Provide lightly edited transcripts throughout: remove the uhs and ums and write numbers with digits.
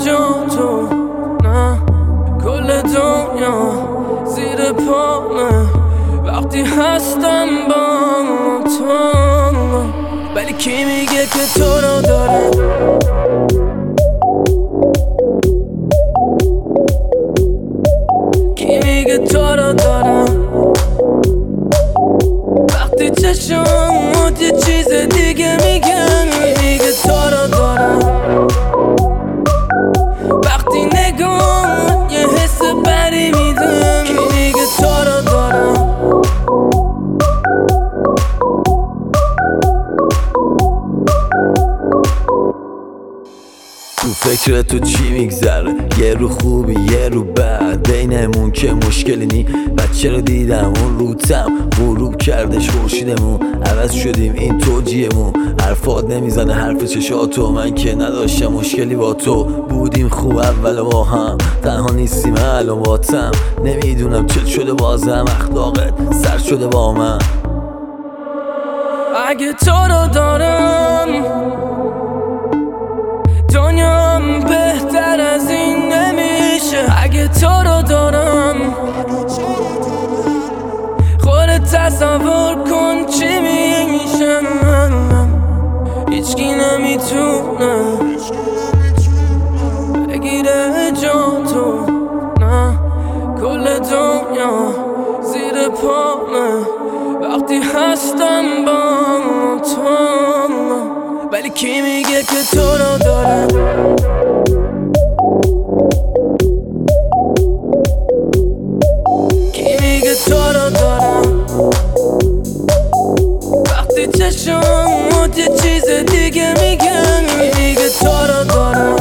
جا تو، نه کل دنیا زیر پامه وقتی هستم با تو. ولی کی میگه که تو رو داره؟ کی میگه تو رو دارم؟ وقتی چشمات یه چیز دیگه میگن. کی میگه تو رو دارم؟ وقتی نگاه یه حس بری میدم. کی میگه تو رو دارم؟ تو فکر تو چی میگذره؟ یه رو خوبی یه رو بد، بینمون که مشکلی نی. بچه رو دیدم اون روتم غروب کردش خورشیدمون، عوض شدیم این توجیهمون. حرفات نمیزنه حرف چشاتو، من که نداشتم مشکلی با تو. بودیم خوب اول با هم، تنها نیستیم الان باتم. نمیدونم چه شده بازم، اخلاقت سر شده با من. اگه تو رو دارم دنیام بهتر از این نمیشه. اگه تو رو دارم خودت تصور کن چی میشه. هیچکی نمیتونه بگیره جا تو، نه کل دنیا زیر پامه وقتی هستم با تو. ولی کی میگه که تو رو داره؟ کی میگه تو رو دارم؟ وقتی چشمات یه چیز دیگه میگن. کی میگه تو رو دارم؟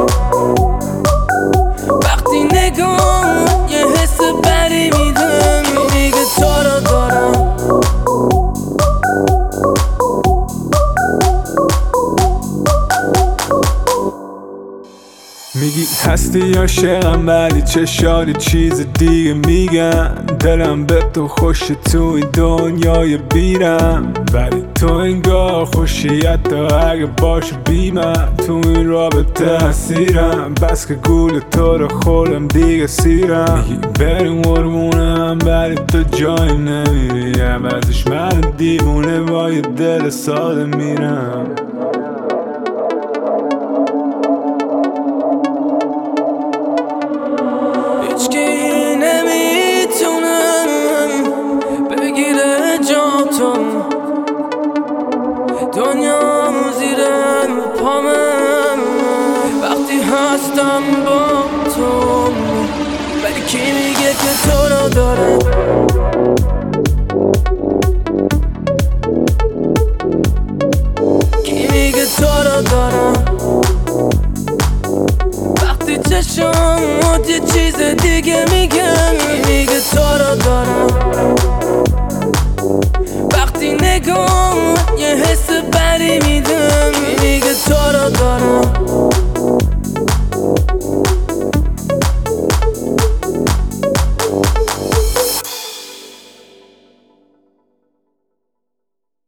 وقتی نگاه یه حس بری میدم. کی میگه تو رو دارم؟ میگی هستی عاشقم ولی چشاری چیز دیگه میگن. دلم به تو خوشه تو این دنیای بیرم، ولی تو انگار خوشی حتی اگه باشه بی من. تو این رابطه اسیرم، بس که گول تو رو خورم دیگه سیرم. میگی بریم قربونم ولی تو جایی نمیری، عوضش من دیوونه با یه دل ساده میرم. هیچکی نمیتونه بگیره جا تو، دنیا زیر پامه وقتی هستم با تو. ولی کی میگه که تو رو داره؟ کی میگه تو رو دارم؟ وقتی چشمات یه چیز دیگه میگن.